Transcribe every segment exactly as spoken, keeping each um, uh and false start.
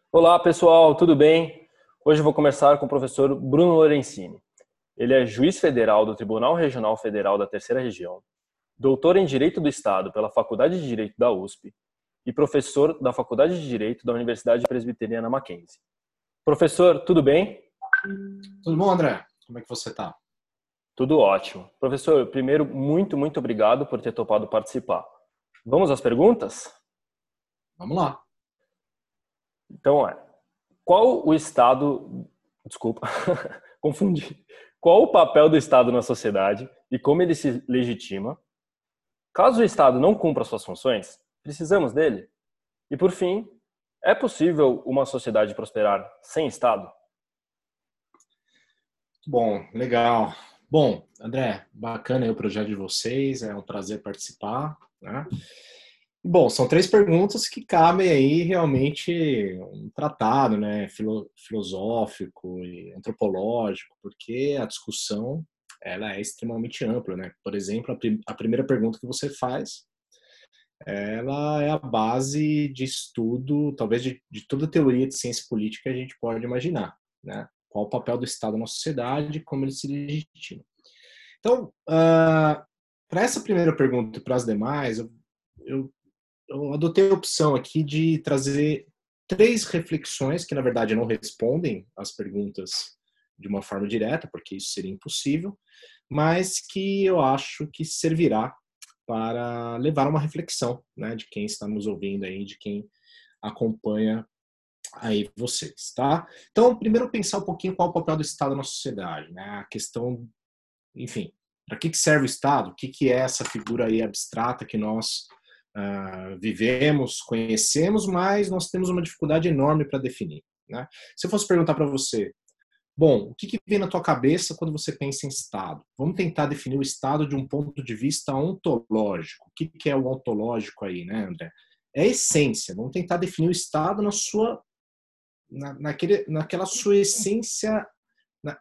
Olá, pessoal, tudo bem? Hoje eu vou conversar com o professor Bruno Lorenzini. Ele é juiz federal do Tribunal Regional Federal da Terceira Região, doutor em Direito do Estado pela Faculdade de Direito da U S P e professor da Faculdade de Direito da Universidade Presbiteriana Mackenzie. Professor, tudo bem? Tudo bom, André? Como é que você tá? Tudo ótimo. Professor, primeiro, muito, muito obrigado por ter topado participar. Vamos às perguntas? Vamos lá. Então, é, qual o Estado... Desculpa, confundi. Qual o papel do Estado na sociedade e como ele se legitima? Caso o Estado não cumpra suas funções, precisamos dele? E, por fim, é possível uma sociedade prosperar sem Estado? Bom, legal. Bom, André, bacana aí o projeto de vocês, é um prazer participar, né? Bom, são três perguntas que cabem aí realmente um tratado, né, filo- filosófico e antropológico, porque a discussão ela é extremamente ampla, né? Por exemplo, a, prim- a primeira pergunta que você faz, ela é a base de estudo, talvez de, de toda a teoria de ciência política que a gente pode imaginar, né? Qual o papel do Estado na sociedade, como ele se legitima. Então, uh, para essa primeira pergunta e para as demais, eu, eu, eu adotei a opção aqui de trazer três reflexões que, na verdade, não respondem às perguntas de uma forma direta, porque isso seria impossível, mas que eu acho que servirá para levar a uma reflexão, né, de quem está nos ouvindo aí, de quem acompanha aí vocês, tá? Então, primeiro pensar um pouquinho qual é o papel do Estado na sociedade, né? A questão, enfim, para que que serve o Estado? O que que é essa figura aí abstrata que nós uh, vivemos, conhecemos, mas nós temos uma dificuldade enorme para definir, né? Se eu fosse perguntar para você, bom, o que, que vem na tua cabeça quando você pensa em Estado? Vamos tentar definir o Estado de um ponto de vista ontológico. O que, que é o ontológico aí, né, André? É a essência. Vamos tentar definir o Estado na sua, na, naquele, naquela sua essência na,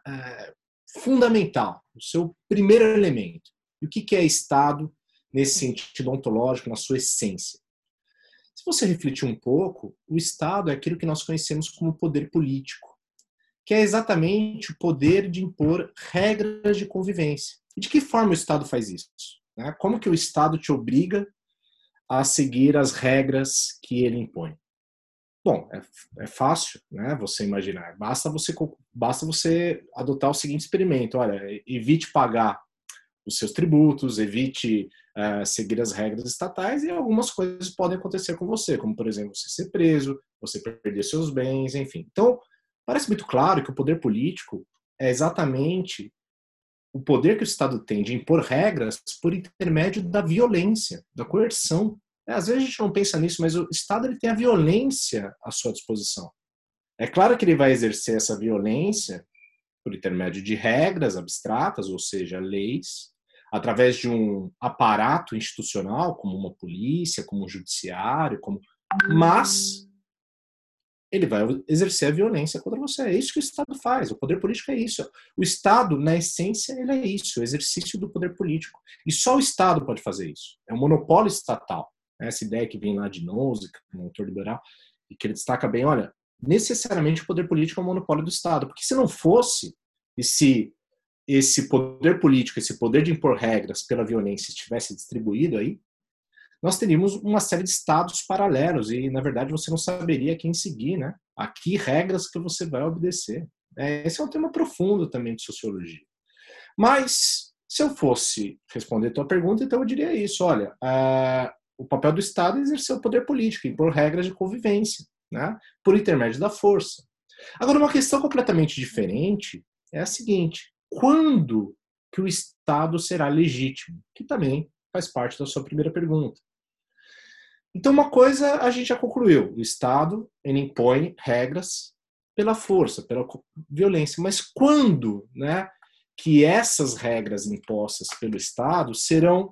uh, fundamental, o seu primeiro elemento. E o que, que é Estado nesse sentido ontológico, na sua essência? Se você refletir um pouco, o Estado é aquilo que nós conhecemos como poder político, que é exatamente o poder de impor regras de convivência. E de que forma o Estado faz isso? Né? Como que o Estado te obriga a seguir as regras que ele impõe? Bom, é, é fácil, né? Você imaginar. Basta você, basta você adotar o seguinte experimento. Olha, evite pagar os seus tributos, evite uh, seguir as regras estatais e algumas coisas podem acontecer com você, como, por exemplo, você ser preso, você perder seus bens, enfim. Então, parece muito claro que o poder político é exatamente o poder que o Estado tem de impor regras por intermédio da violência, da coerção. É, às vezes a gente não pensa nisso, mas o Estado ele tem a violência à sua disposição. É claro que ele vai exercer essa violência por intermédio de regras abstratas, ou seja, leis, através de um aparato institucional, como uma polícia, como um judiciário, como... mas ele vai exercer a violência contra você. É isso que o Estado faz. O poder político é isso. O Estado, na essência, ele é isso, o exercício do poder político. E só o Estado pode fazer isso. É um monopólio estatal. Essa ideia que vem lá de Nozick, um autor liberal, e que ele destaca bem, olha, necessariamente o poder político é um monopólio do Estado. Porque se não fosse, e se esse poder político, esse poder de impor regras pela violência estivesse distribuído aí, nós teríamos uma série de estados paralelos e, na verdade, você não saberia quem seguir, né? A que regras que você vai obedecer. É, esse é um tema profundo também de sociologia. Mas, se eu fosse responder a tua pergunta, então eu diria isso, olha, uh, o papel do Estado é exercer o poder político, impor regras de convivência, né? Por intermédio da força. Agora, uma questão completamente diferente é a seguinte, quando que o Estado será legítimo? Que também faz parte da sua primeira pergunta. Então, uma coisa a gente já concluiu: o Estado ele impõe regras pela força, pela violência. Mas quando, né, que essas regras impostas pelo Estado serão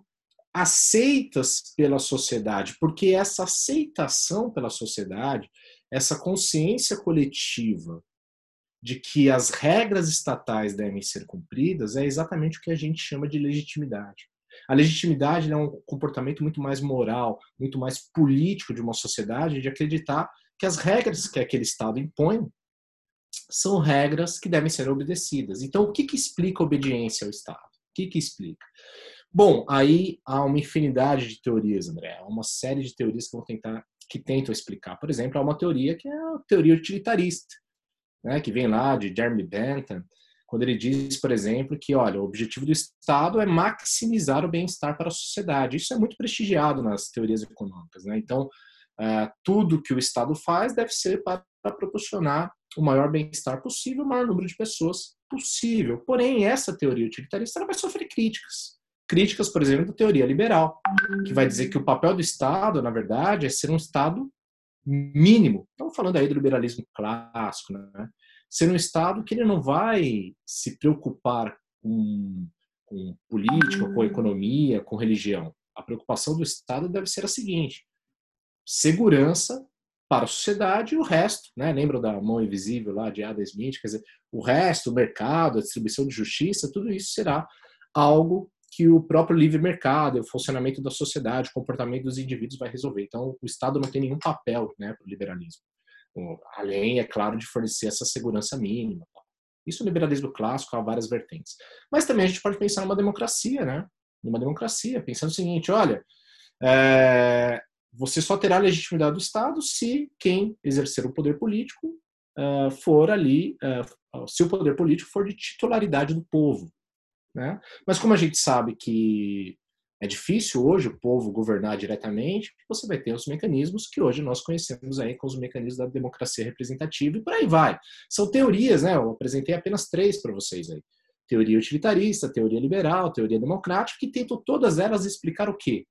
aceitas pela sociedade? Porque essa aceitação pela sociedade, essa consciência coletiva de que as regras estatais devem ser cumpridas, é exatamente o que a gente chama de legitimidade. A legitimidade é um comportamento muito mais moral, muito mais político de uma sociedade, de acreditar que as regras que aquele Estado impõe são regras que devem ser obedecidas. Então, o que, que explica a obediência ao Estado? O que, que explica? Bom, aí há uma infinidade de teorias, André. Há uma série de teorias que vão tentar, que tentam explicar. Por exemplo, há uma teoria que é a teoria utilitarista, né, que vem lá de Jeremy Bentham, quando ele diz, por exemplo, que, olha, o objetivo do Estado é maximizar o bem-estar para a sociedade. Isso é muito prestigiado nas teorias econômicas, né? Então, uh, tudo que o Estado faz deve ser para, para proporcionar o maior bem-estar possível, o maior número de pessoas possível. Porém, essa teoria utilitarista ela vai sofrer críticas. Críticas, por exemplo, da teoria liberal, que vai dizer que o papel do Estado, na verdade, é ser um Estado mínimo. Estamos falando aí do liberalismo clássico, né? Ser um Estado que ele não vai se preocupar com, com política, com economia, com religião. A preocupação do Estado deve ser a seguinte: segurança para a sociedade e o resto, né? Lembram da mão invisível lá de Adam Smith? Quer dizer, o resto, o mercado, a distribuição de justiça, tudo isso será algo que o próprio livre mercado, o funcionamento da sociedade, o comportamento dos indivíduos vai resolver. Então, o Estado não tem nenhum papel, né, para o liberalismo. Além, é claro, de fornecer essa segurança mínima. Isso no liberalismo clássico há várias vertentes. Mas também a gente pode pensar numa democracia, né? Numa democracia, pensando o seguinte: olha, é, você só terá legitimidade do Estado se quem exercer o poder político uh, for ali, uh, se o poder político for de titularidade do povo, né? Mas como a gente sabe que é difícil hoje o povo governar diretamente, você vai ter os mecanismos que hoje nós conhecemos aí com os mecanismos da democracia representativa e por aí vai. São teorias, né? Eu apresentei apenas três para vocês aí. Teoria utilitarista, teoria liberal, teoria democrática, que tentam todas elas explicar o quê?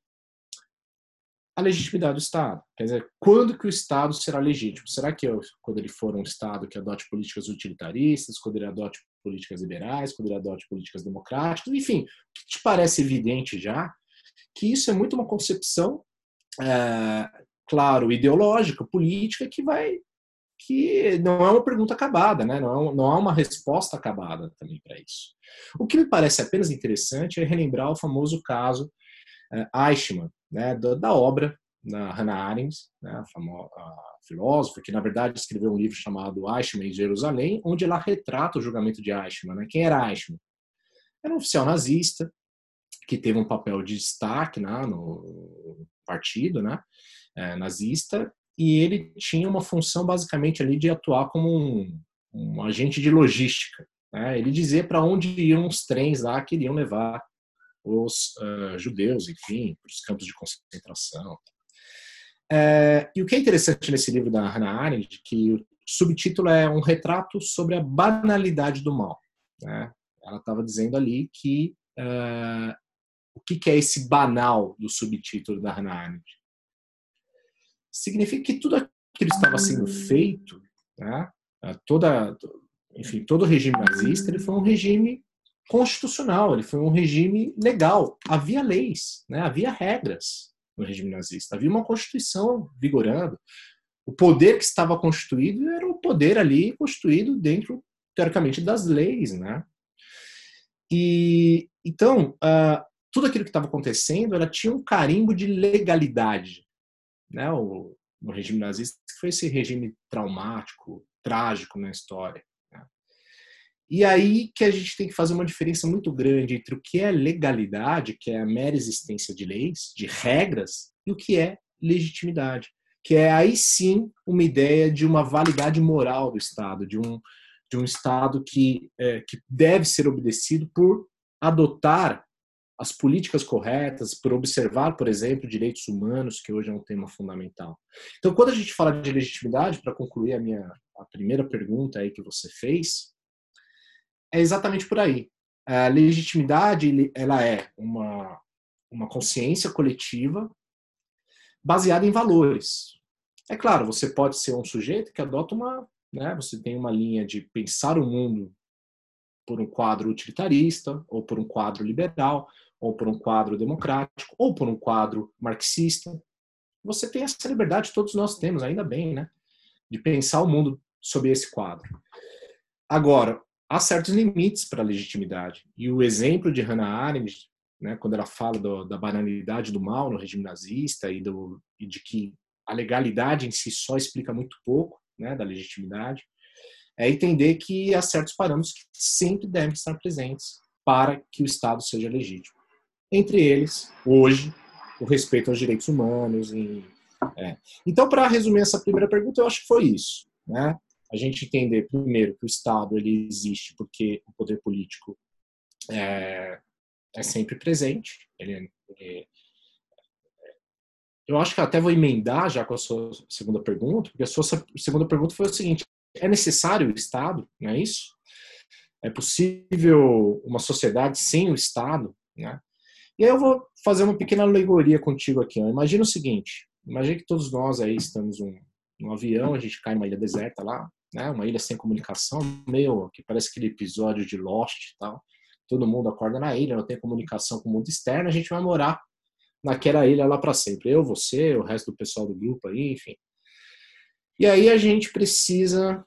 A legitimidade do Estado. Quer dizer, quando que o Estado será legítimo? Será que eu, quando ele for um Estado que adote políticas utilitaristas, quando ele adote políticas liberais, quando ele adote políticas democráticas, enfim, o que te parece evidente já, que isso é muito uma concepção, é, claro, ideológica, política, que vai, que não é uma pergunta acabada, né? não, é, não há uma resposta acabada também para isso. O que me parece apenas interessante é relembrar o famoso caso é, Eichmann, né, da, da obra da Hannah Arendt, né, a, famosa, a filósofa, que na verdade escreveu um livro chamado Eichmann em Jerusalém, onde ela retrata o julgamento de Eichmann. Né? Quem era Eichmann? Era um oficial nazista que teve um papel de destaque, né, no partido, né, é, nazista, e ele tinha uma função basicamente ali de atuar como um, um agente de logística. Né? Ele dizia para onde iam os trens lá que iriam levar os uh, judeus, enfim, para os campos de concentração. É, e o que é interessante nesse livro da Hannah Arendt, que o subtítulo é um retrato sobre a banalidade do mal. Né? Ela estava dizendo ali que uh, o que, que é esse banal do subtítulo da Hannah Arendt? Significa que tudo aquilo estava sendo feito, né? toda, enfim, todo o regime nazista ele foi um regime constitucional, ele foi um regime legal. Havia leis, né? Havia regras no regime nazista. Havia uma constituição vigorando. O poder que estava constituído era o poder ali constituído dentro, teoricamente, das leis. Né? E, então, uh, tudo aquilo que estava acontecendo ela tinha um carimbo de legalidade. Né? O, no regime nazista, que foi esse regime traumático, trágico na história. E aí que a gente tem que fazer uma diferença muito grande entre o que é legalidade, que é a mera existência de leis, de regras, e o que é legitimidade, que é aí sim uma ideia de uma validade moral do Estado, de um, de um Estado que, é, que deve ser obedecido por adotar as políticas corretas, por observar, por exemplo, direitos humanos, que hoje é um tema fundamental. Então, quando a gente fala de legitimidade, para concluir a minha a primeira pergunta aí que você fez, é exatamente por aí. A legitimidade ela é uma, uma consciência coletiva baseada em valores. É claro, você pode ser um sujeito que adota uma... Né, você tem uma linha de pensar o mundo por um quadro utilitarista, ou por um quadro liberal, ou por um quadro democrático, ou por um quadro marxista. Você tem essa liberdade, todos nós temos, ainda bem, né, de pensar o mundo sob esse quadro. Agora, há certos limites para a legitimidade. E o exemplo de Hannah Arendt, né, quando ela fala do, da banalidade do mal no regime nazista e, do, e de que a legalidade em si só explica muito pouco, né, da legitimidade. É entender que há certos parâmetros que sempre devem estar presentes para que o Estado seja legítimo. Entre eles, hoje, o respeito aos direitos humanos. E, é. Então, para resumir essa primeira pergunta, eu acho que foi isso, né? A gente entender, primeiro, que o Estado ele existe porque o poder político é, é sempre presente. Ele, ele, eu acho que até vou emendar já com a sua segunda pergunta, porque a sua segunda pergunta foi o seguinte: é necessário o Estado? Não é isso? É possível uma sociedade sem o Estado? Né? E aí eu vou fazer uma pequena alegoria contigo aqui. Ó. Imagina o seguinte: imagina que todos nós aí estamos num, num avião, a gente cai numa ilha deserta lá, né? Uma ilha sem comunicação, meio que parece aquele episódio de Lost e tal. Todo mundo acorda na ilha, não tem comunicação com o mundo externo, a gente vai morar naquela ilha lá para sempre. Eu, você, o resto do pessoal do grupo aí, enfim. E aí a gente precisa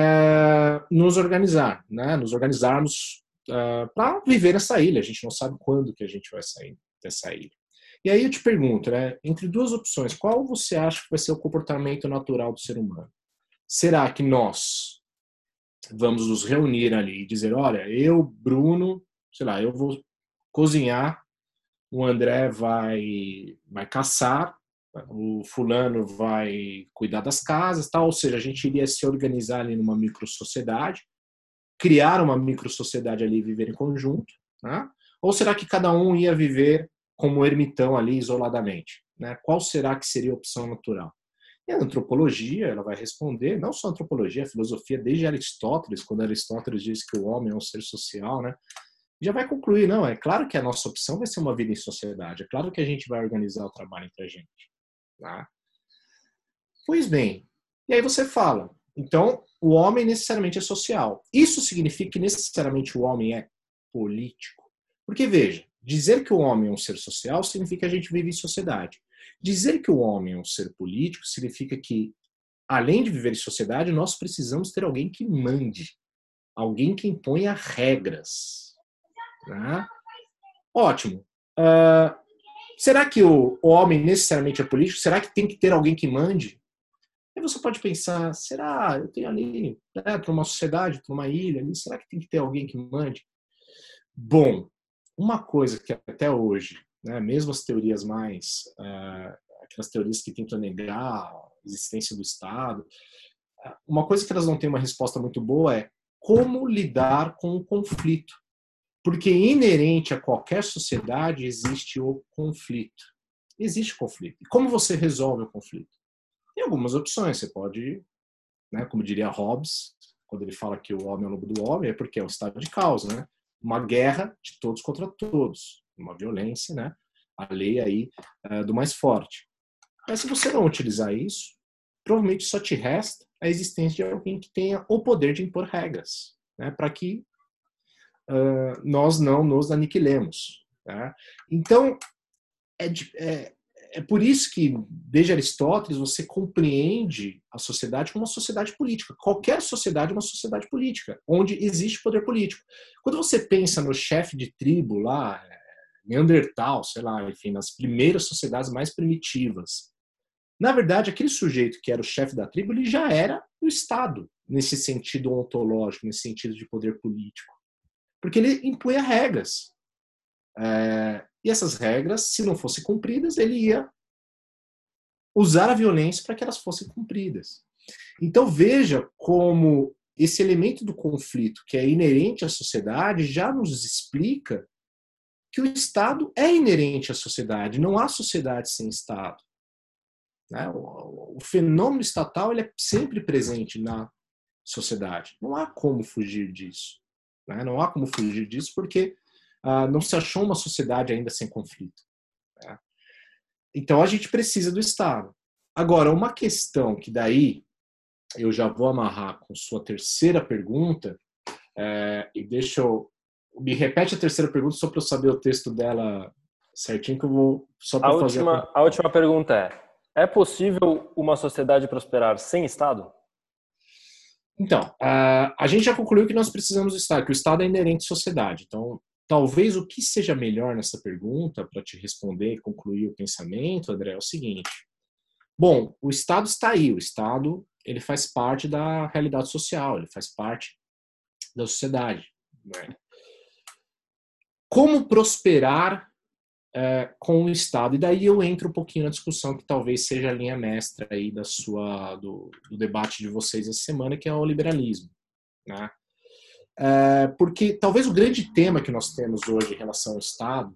é, nos organizar, né? Nos organizarmos é, para viver nessa ilha. A gente não sabe quando que a gente vai sair dessa ilha. E aí eu te pergunto, né? Entre duas opções, qual você acha que vai ser o comportamento natural do ser humano? Será que nós vamos nos reunir ali e dizer, olha, eu, Bruno, sei lá, eu vou cozinhar, o André vai, vai caçar, o fulano vai cuidar das casas, tal. Ou seja, a gente iria se organizar ali numa microsociedade, criar uma microsociedade ali e viver em conjunto, né? Ou será que cada um ia viver como ermitão ali isoladamente? Né? Qual será que seria a opção natural? E a antropologia, ela vai responder, não só a antropologia, a filosofia, desde Aristóteles, quando Aristóteles diz que o homem é um ser social, né? Já vai concluir, não, é claro que a nossa opção vai ser uma vida em sociedade, é claro que a gente vai organizar o trabalho entre a gente. Tá? Pois bem, e aí você fala, então o homem necessariamente é social. Isso significa que necessariamente o homem é político? Porque veja, dizer que o homem é um ser social significa que a gente vive em sociedade. Dizer que o homem é um ser político significa que, além de viver em sociedade, nós precisamos ter alguém que mande, alguém que imponha regras. Tá? Ótimo. Uh, será que o homem necessariamente é político? Será que tem que ter alguém que mande? Aí você pode pensar, será? Eu tenho ali, né, para uma sociedade, para uma ilha, ali, será que tem que ter alguém que mande? Bom, uma coisa que até hoje, né, mesmo as teorias mais, uh, aquelas teorias que tentam negar a existência do Estado, uma coisa que elas não têm uma resposta muito boa é como lidar com o conflito. Porque inerente a qualquer sociedade existe o conflito. Existe conflito. E como você resolve o conflito? Tem algumas opções. Você pode, né, como diria Hobbes, quando ele fala que o homem é o lobo do homem, é porque é um estado de causa, né? Uma guerra de todos contra todos. Uma violência, né? A lei aí é, do mais forte. Mas se você não utilizar isso, provavelmente só te resta a existência de alguém que tenha o poder de impor regras, né? Para que Uh, nós não nos aniquilemos. Tá? Então, é, é, é por isso que, desde Aristóteles, você compreende a sociedade como uma sociedade política. Qualquer sociedade é uma sociedade política, onde existe poder político. Quando você pensa no chefe de tribo lá, Neandertal, sei lá, enfim, nas primeiras sociedades mais primitivas, na verdade, aquele sujeito que era o chefe da tribo, ele já era o Estado, nesse sentido ontológico, nesse sentido de poder político. Porque ele impunha regras. É, e essas regras, se não fossem cumpridas, ele ia usar a violência para que elas fossem cumpridas. Então veja como esse elemento do conflito, que é inerente à sociedade, já nos explica que o Estado é inerente à sociedade. Não há sociedade sem Estado. Né? O, o fenômeno estatal ele é sempre presente na sociedade. Não há como fugir disso. Né? Não há como fugir disso porque ah, não se achou uma sociedade ainda sem conflito. Né? Então a gente precisa do Estado. Agora, uma questão que daí eu já vou amarrar com sua terceira pergunta, é, e deixa eu... Me repete a terceira pergunta só para eu saber o texto dela certinho, que eu vou só para fazer... Última, a... a última pergunta é, é possível uma sociedade prosperar sem Estado? Então, uh, a gente já concluiu que nós precisamos do Estado, que o Estado é inerente à sociedade. Então, talvez o que seja melhor nessa pergunta, para te responder e concluir o pensamento, André, é o seguinte. Bom, o Estado está aí, o Estado ele faz parte da realidade social, ele faz parte da sociedade. Né? Como prosperar é, com o Estado? E daí eu entro um pouquinho na discussão que talvez seja a linha mestra aí da sua, do, do debate de vocês essa semana, que é o liberalismo. Né? É, porque talvez o grande tema que nós temos hoje em relação ao Estado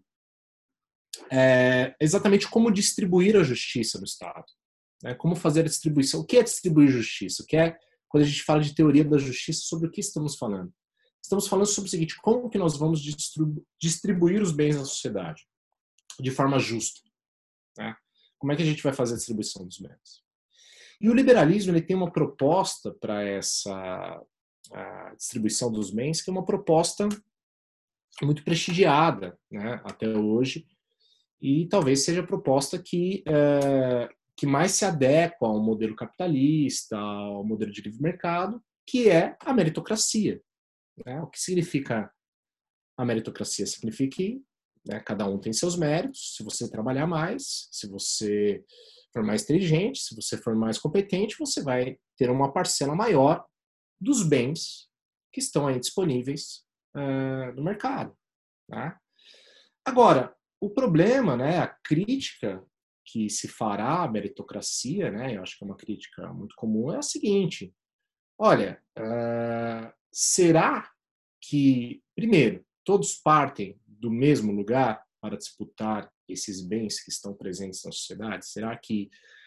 é exatamente como distribuir a justiça no Estado. Né? Como fazer a distribuição. O que é distribuir justiça? O que é, quando a gente fala de teoria da justiça, sobre o que estamos falando? Estamos falando sobre o seguinte: como que nós vamos distribu- distribuir os bens na sociedade de forma justa? Né? Como é que a gente vai fazer a distribuição dos bens? E o liberalismo ele tem uma proposta para essa a distribuição dos bens, que é uma proposta muito prestigiada, né, até hoje, e talvez seja a proposta que, é, que mais se adequa ao modelo capitalista, ao modelo de livre mercado, que é a meritocracia. Né? O que significa a meritocracia? Significa que, né, cada um tem seus méritos. Se você trabalhar mais, se você for mais inteligente, se você for mais competente, você vai ter uma parcela maior dos bens que estão aí disponíveis uh, no mercado. Né? Agora, o problema, né, a crítica que se fará à meritocracia, né, eu acho que é uma crítica muito comum, é a seguinte: olha, uh, será que, primeiro, todos partem do mesmo lugar para disputar esses bens que estão presentes na sociedade? Será que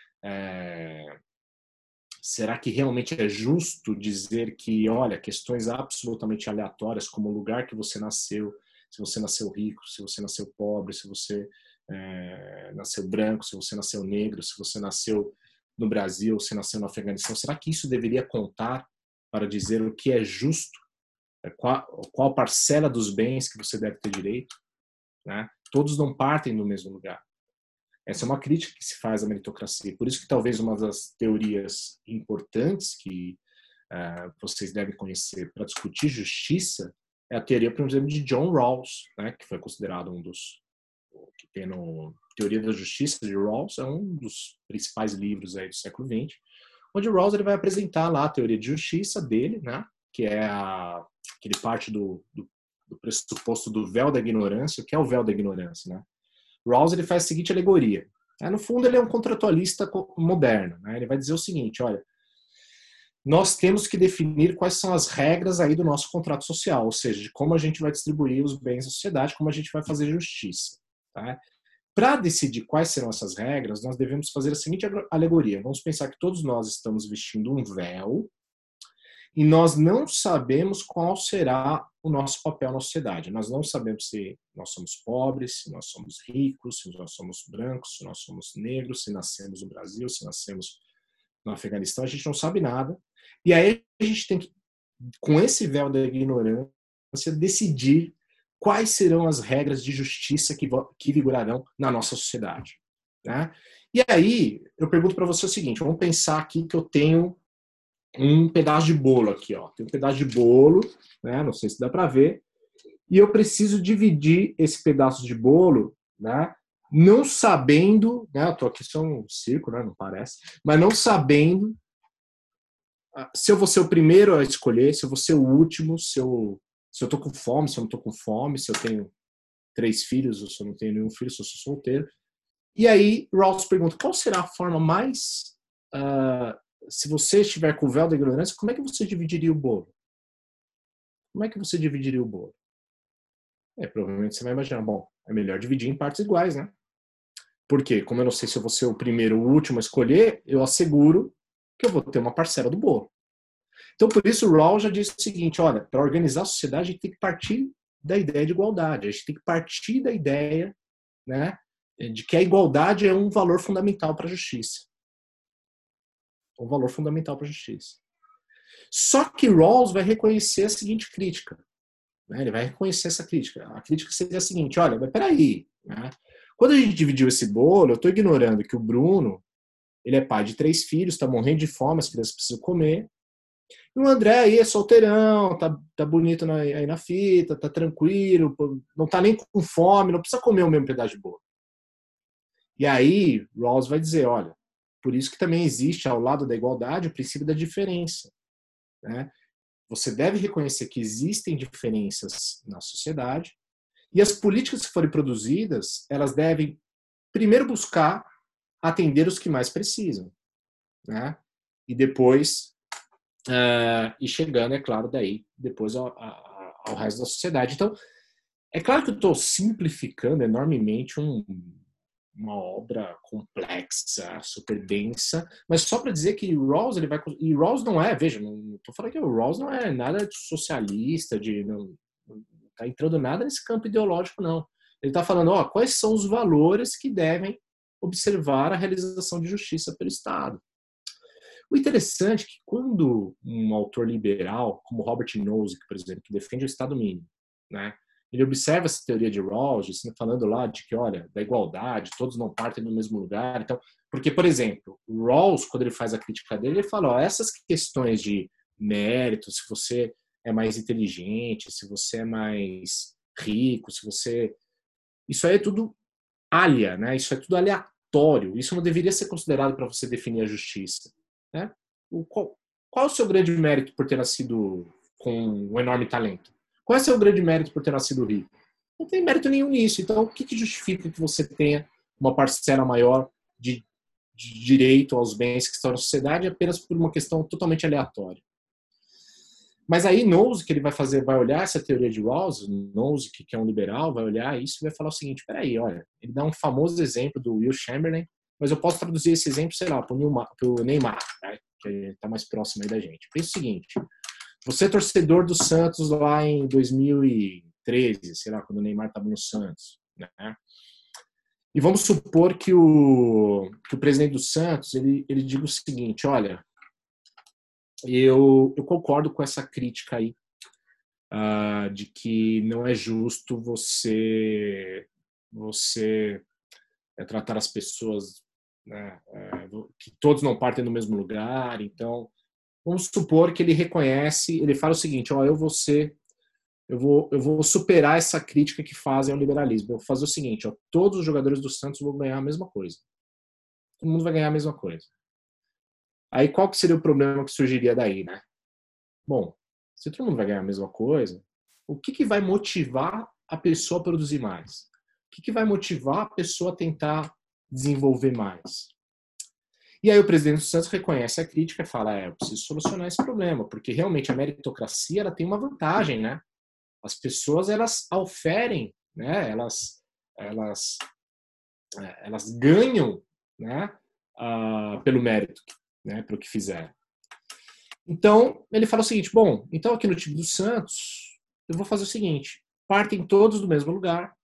é, será que realmente é justo dizer que, olha, questões absolutamente aleatórias, como o lugar que você nasceu, se você nasceu rico, se você nasceu pobre, se você é, nasceu branco, se você nasceu negro, se você nasceu no Brasil, se nasceu no Afeganistão, será que isso deveria contar para dizer o que é justo? Qual, qual parcela dos bens que você deve ter direito? Né? Todos não partem do mesmo lugar. Essa é uma crítica que se faz à meritocracia. Por isso que talvez uma das teorias importantes que uh, vocês devem conhecer para discutir justiça é a teoria, por exemplo, de John Rawls, né, que foi considerado um dos... que tem no Teoria da Justiça de Rawls, é um dos principais livros aí do século vinte, onde Rawls ele vai apresentar lá a teoria de justiça dele, né, que é a, que ele parte do, do, do pressuposto do véu da ignorância. O que é o véu da ignorância, né? Rawls ele faz a seguinte alegoria. No fundo, ele é um contratualista moderno. Né? Ele vai dizer o seguinte: olha, nós temos que definir quais são as regras aí do nosso contrato social, ou seja, de como a gente vai distribuir os bens da sociedade, como a gente vai fazer justiça. Tá? Para decidir quais serão essas regras, nós devemos fazer a seguinte alegoria. Vamos pensar que todos nós estamos vestindo um véu e nós não sabemos qual será o nosso papel na sociedade. Nós não sabemos se nós somos pobres, se nós somos ricos, se nós somos brancos, se nós somos negros, se nascemos no Brasil, se nascemos no Afeganistão. A gente não sabe nada. E aí a gente tem que, com esse véu da ignorância, decidir quais serão as regras de justiça que, que vigorarão na nossa sociedade. Né? E aí eu pergunto para você o seguinte: vamos pensar aqui que eu tenho um pedaço de bolo aqui, ó. Tem um pedaço de bolo, né? Não sei se dá para ver. E eu preciso dividir esse pedaço de bolo, né? Não sabendo, né? Eu tô aqui só um círculo, né? Não parece, mas não sabendo se eu vou ser o primeiro a escolher, se eu vou ser o último, se eu, se eu tô com fome, se eu não tô com fome, se eu tenho três filhos ou se eu não tenho nenhum filho, se eu sou solteiro. E aí, Rawls pergunta: qual será a forma mais uh, se você estiver com o véu da ignorância, como é que você dividiria o bolo? Como é que você dividiria o bolo? É, provavelmente você vai imaginar, bom, é melhor dividir em partes iguais, né? Porque, como eu não sei se eu vou ser o primeiro ou o último a escolher, eu asseguro que eu vou ter uma parcela do bolo. Então, por isso, o Rawls já disse o seguinte: olha, para organizar a sociedade, a gente tem que partir da ideia de igualdade. A gente tem que partir da ideia, né, de que a igualdade é um valor fundamental para a justiça. Um valor fundamental para a justiça. Só que Rawls vai reconhecer a seguinte crítica. Né? Ele vai reconhecer essa crítica. A crítica seria a seguinte: olha, mas peraí. Né? Quando a gente dividiu esse bolo, eu estou ignorando que o Bruno, ele é pai de três filhos, está morrendo de fome, as crianças precisam comer. E o André aí é solteirão, tá, tá bonito na, aí na fita, tá tranquilo, não tá nem com fome, não precisa comer o mesmo pedaço de bolo. E aí, Rawls vai dizer: olha, por isso que também existe, ao lado da igualdade, o princípio da diferença, né? Você deve reconhecer que existem diferenças na sociedade e as políticas que forem produzidas, elas devem primeiro buscar atender os que mais precisam, né? E depois uh, ir chegando, é claro, daí depois ao, ao resto da sociedade. Então, é claro que eu estou simplificando enormemente um, uma obra complexa, super densa, mas só para dizer que Rawls ele vai e Rawls não é, veja, não estou falando que o Rawls não é nada de socialista, de não está entrando nada nesse campo ideológico, não. Ele está falando, ó, quais são os valores que devem observar a realização de justiça pelo Estado. O interessante é que quando um autor liberal, como Robert Nozick, por exemplo, que defende o Estado mínimo, né, ele observa essa teoria de Rawls, assim, falando lá de que, olha, da igualdade, todos não partem do mesmo lugar. Então, porque, por exemplo, o Rawls, quando ele faz a crítica dele, ele fala, ó, essas questões de mérito, se você é mais inteligente, se você é mais rico, se você... Isso aí é tudo alha, né? Isso é tudo aleatório. Isso não deveria ser considerado para você definir a justiça, né? O, qual, qual é o seu grande mérito por ter nascido com um enorme talento? Qual é o seu grande mérito por ter nascido rico? Não tem mérito nenhum nisso. Então, o que, que justifica que você tenha uma parcela maior de, de direito aos bens que estão na sociedade apenas por uma questão totalmente aleatória? Mas aí Nozick, que ele vai fazer, vai olhar essa teoria de Rawls, Nozick, que é um liberal, vai olhar isso e vai falar o seguinte, peraí, olha, ele dá um famoso exemplo do Will Chamberlain, mas eu posso traduzir esse exemplo, sei lá, para o Neymar, né, que está mais próximo aí da gente. Pensa o seguinte, você é torcedor do Santos lá em dois mil e treze, sei lá, quando o Neymar estava no Santos, né? E vamos supor que o, que o presidente do Santos, ele, ele diga o seguinte, olha, Eu, eu concordo com essa crítica aí, uh, de que não é justo você, você é, tratar as pessoas, né, é, que todos não partem do mesmo lugar. Então, vamos supor que ele reconhece, ele fala o seguinte, ó, eu vou ser, eu vou, eu vou superar essa crítica que fazem ao liberalismo. Eu vou fazer o seguinte, ó, todos os jogadores do Santos vão ganhar a mesma coisa. Todo mundo vai ganhar a mesma coisa. Aí qual que seria o problema que surgiria daí, né? Bom, se todo mundo vai ganhar a mesma coisa, o que, que vai motivar a pessoa a produzir mais? O que, que vai motivar a pessoa a tentar desenvolver mais? E aí o presidente do Santos reconhece a crítica e fala, é, eu preciso solucionar esse problema, porque realmente a meritocracia ela tem uma vantagem, né? As pessoas, elas oferem, né? Elas, elas, elas ganham, né? Uh, pelo mérito, né? Pelo que fizeram. Então, ele fala o seguinte, bom, então aqui no time do Santos, eu vou fazer o seguinte, partem todos do mesmo lugar,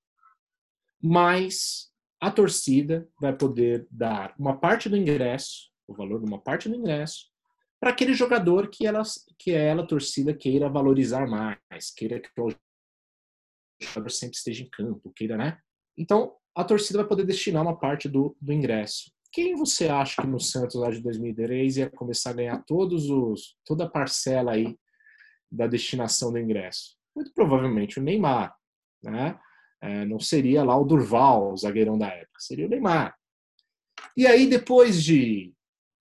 mas a torcida vai poder dar uma parte do ingresso, o valor de uma parte do ingresso, para aquele jogador que ela, que ela, a torcida, queira valorizar mais, queira que o jogador sempre esteja em campo, queira, né? Então, a torcida vai poder destinar uma parte do, do ingresso. Quem você acha que no Santos lá de dois mil e três ia começar a ganhar todos os, toda a parcela aí da destinação do ingresso? Muito provavelmente o Neymar, né? É, não seria lá o Durval, o zagueirão da época, seria o Neymar. E aí depois de,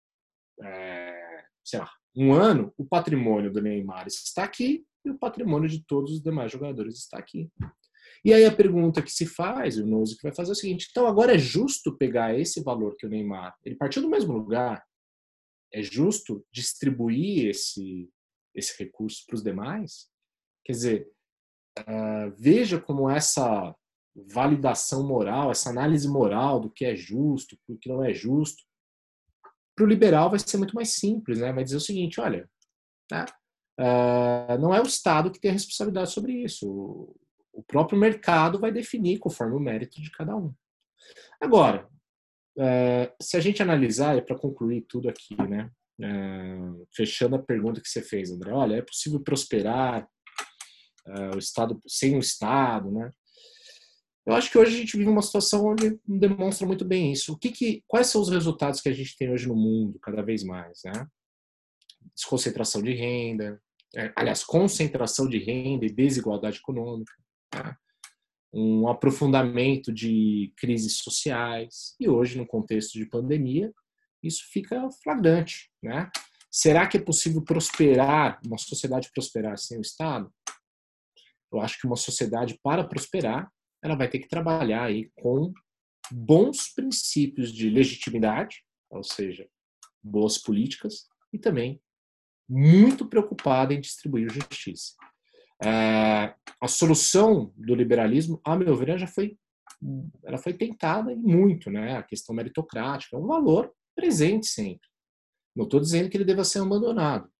é, sei lá, um ano, o patrimônio do Neymar está aqui e o patrimônio de todos os demais jogadores está aqui. E aí a pergunta que se faz, o Nozick vai fazer é o seguinte, então agora é justo pegar esse valor que o Neymar, ele partiu do mesmo lugar, é justo distribuir esse, esse recurso para os demais? Quer dizer, uh, veja como essa validação moral, essa análise moral do que é justo, do que não é justo, para o liberal vai ser muito mais simples, né? Vai dizer o seguinte, olha, né? uh, não é o Estado que tem a responsabilidade sobre isso, o próprio mercado vai definir conforme o mérito de cada um. Agora, se a gente analisar, e para concluir tudo aqui, né, fechando a pergunta que você fez, André, olha, é possível prosperar o Estado sem o Estado, né? Eu acho que hoje a gente vive uma situação onde demonstra muito bem isso. O que que, quais são os resultados que a gente tem hoje no mundo, cada vez mais, né? Desconcentração de renda, aliás, concentração de renda e desigualdade econômica, né? Um aprofundamento de crises sociais e hoje, no contexto de pandemia, isso fica flagrante, né? Será que é possível prosperar, uma sociedade prosperar sem o Estado? Eu acho que uma sociedade, para prosperar, ela vai ter que trabalhar aí com bons princípios de legitimidade, ou seja, boas políticas, e também muito preocupada em distribuir justiça. É, a solução do liberalismo, a meu ver, já foi, ela foi tentada e muito, né? A questão meritocrática é um valor presente sempre. Não estou dizendo que ele deva ser abandonado,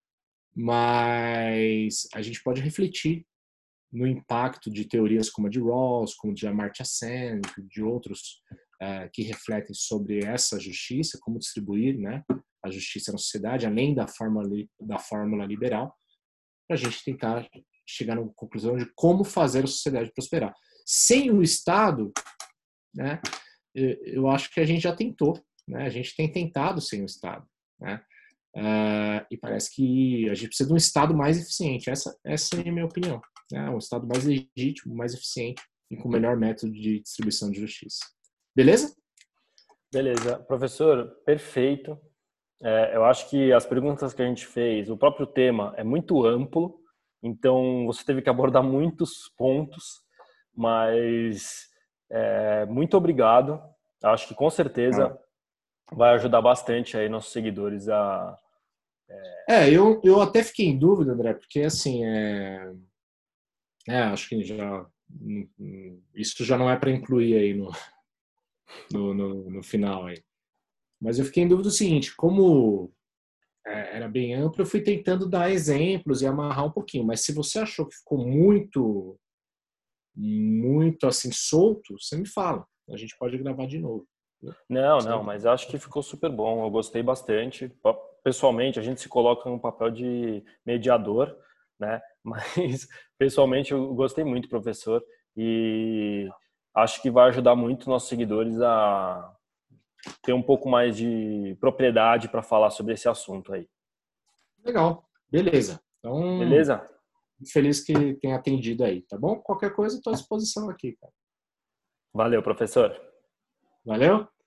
mas a gente pode refletir no impacto de teorias como a de Rawls, como a de Amartya Sen, de outros é, que refletem sobre essa justiça, como distribuir, né, a justiça na sociedade, além da fórmula, da fórmula liberal, para a gente tentar chegar na conclusão de como fazer a sociedade prosperar. Sem o Estado, né, eu acho que a gente já tentou, né, a gente tem tentado sem o Estado, né, uh, e parece que a gente precisa de um Estado mais eficiente. Essa, essa é a minha opinião. Né, um Estado mais legítimo, mais eficiente e com o melhor método de distribuição de justiça. Beleza? Beleza. Professor, perfeito. É, eu acho que as perguntas que a gente fez, o próprio tema é muito amplo, então você teve que abordar muitos pontos, mas é, muito obrigado. Acho que com certeza ah. vai ajudar bastante aí nossos seguidores a... É, é eu, eu até fiquei em dúvida, André, porque assim, é, é acho que já isso já não é para incluir aí no, no, no, no final aí. Mas eu fiquei em dúvida do seguinte, como era bem amplo, eu fui tentando dar exemplos e amarrar um pouquinho, mas se você achou que ficou muito muito assim solto, você me fala, a gente pode gravar de novo. Não, não, mas acho que ficou super bom, eu gostei bastante. Pessoalmente, a gente se coloca no papel de mediador, né? Mas pessoalmente eu gostei muito, professor, e acho que vai ajudar muito nossos seguidores a ter um pouco mais de propriedade para falar sobre esse assunto aí. Legal, beleza. Então, beleza? Feliz que tenha atendido aí, tá bom? Qualquer coisa, estou à disposição aqui, cara. Valeu, professor. Valeu?